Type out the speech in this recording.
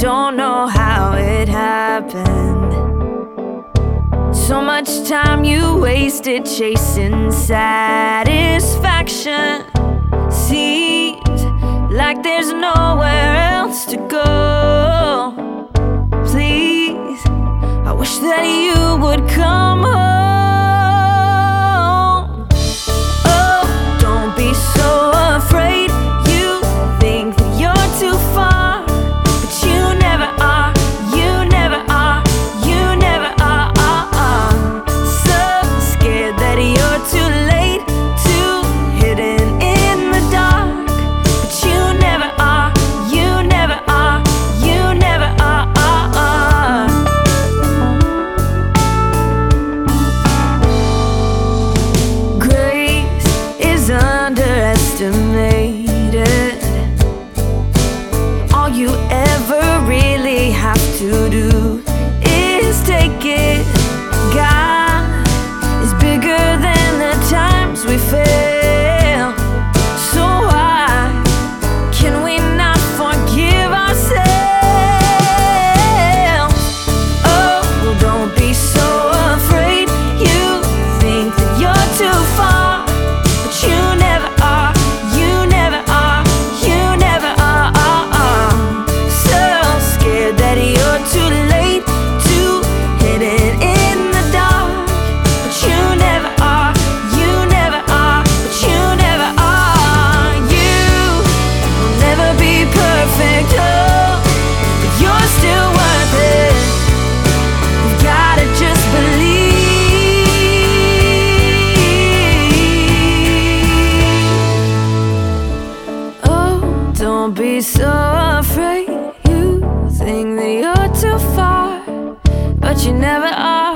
don't know how it happened. So much time you wasted chasing satisfaction. Seems like there's nowhere else to go. Please, I wish that you would come home. Oh, don't be so afraid. You think that you're too far, but you never are. You never are. You never are. So scared that you're too late, too hidden in the dark, but you never are. You never are. You never are. Grace is underestimated. All you ever really have to do is take it. God is bigger than the times we fail. So why can we not forgive ourselves? Oh, don't be so afraid. You think that you're too far, but you never are. You never are. You never are. So scared that you're too late, too hidden in the dark, but you never are. You never are. But you never are. You will never be perfect, oh, but you're still worth it. You gotta just believe. Oh, don't be so afraid. You think that you're too far, but you never are.